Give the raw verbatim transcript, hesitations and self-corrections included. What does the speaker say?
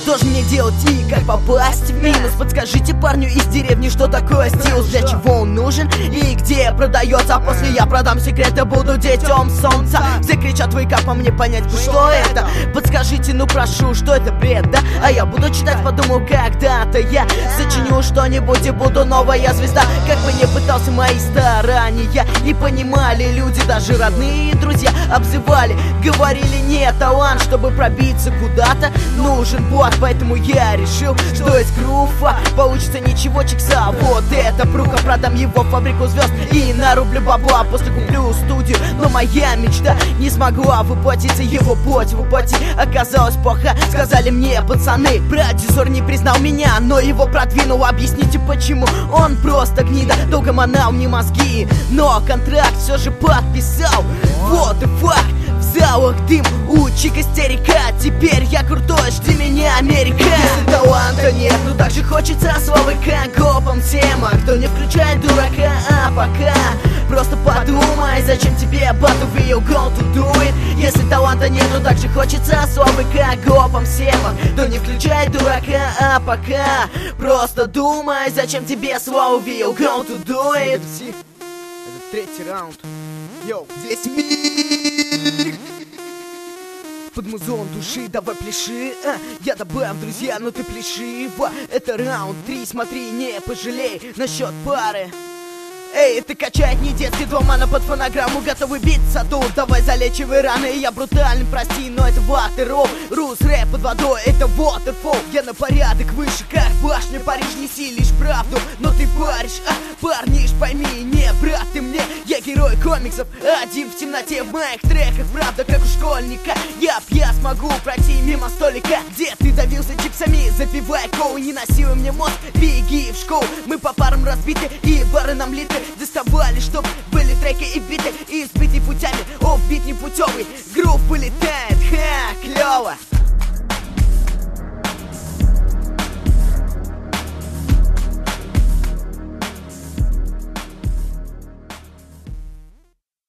Что же мне делать и как попасть в минус? Подскажите парню из деревни, что такое стилус, для чего он нужен и где продается. А после я продам секреты, буду детем солнца. Все кричат, вы как по мне понять, что это? Подскажите, ну прошу, что это бред, да? А я буду читать, подумаю, когда-то я сочиню что-нибудь и буду новая звезда. Как бы не пытался, мои старания не понимали люди, даже родные друзья обзывали, говорили, нет, талант, чтобы пробиться куда-то нужен бот. Поэтому я решил, что из груфа получится ничего чикса. Вот это прука, продам его в фабрику звезд и нарублю бабла, после куплю студию. Но моя мечта не смогла воплотиться, его плоть воплоти оказалось плохо. Сказали мне пацаны, продюсер не признал меня, но его продвинул. Объясните почему, он просто гнида, долго манал мне мозги, но контракт все же подписал. Вот и факт, в залах дым, у чика истерика. Теперь я крутой, жди меня, Америка. Если таланта нет, ну так же хочется славы, как гопом всем. А кто не включает дурака, а пока просто подумай, зачем тебе бату, we'll go to do it. Если таланта нет, ну так же хочется славы, как гопом всем. А кто не включает дурака, а пока просто думай, зачем тебе славу, we'll go to do it. Это третий раунд. Йоу, здесь мир под музон души, давай пляши, а, я добавим, друзья, но ты пляши. Это раунд три, смотри, не пожалей насчет пары. Эй, ты качает не детский два мана под фонограмму, готовый биться тут, давай залечивай раны. Я брутальный, прости, но это ватеррол. Рус рэп под водой, это waterfall. Я на порядок выше, как башня. Париж, неси лишь правду, но ты паришь, а, парниш, пойми, не брат ты мне. Я герой комиксов, один в темноте в моих треках. Правда, как у школьника, я я смогу пройти мимо столика, где ты давился чипсами, запивай колу. Не насилуй мне мозг, беги в школу. Мы по парам разбиты и бары нам литы. Доставали, чтоб были треки и биты, и сбиты путями, о, бит непутевый, грув вылетает, ха, клево.